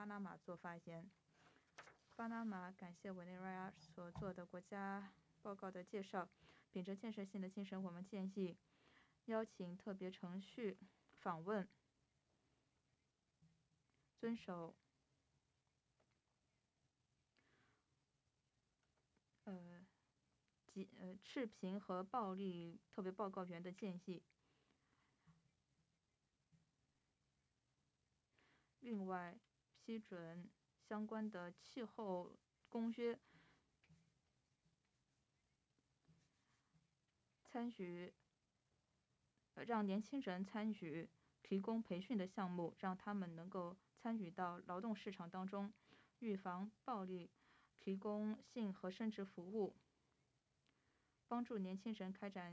拿马做发言。巴拿马感谢委内瑞拉所做的国家报告的介绍，秉着建设性的精神，我们建议邀请特别程序访问，遵守赤贫和暴力特别报告员的建议。另外，批准相关的气候公约，让年轻人参与提供培训的项目，让他们能够参与到劳动市场当中，预防暴力，提供性和生殖服务，帮助年轻人开展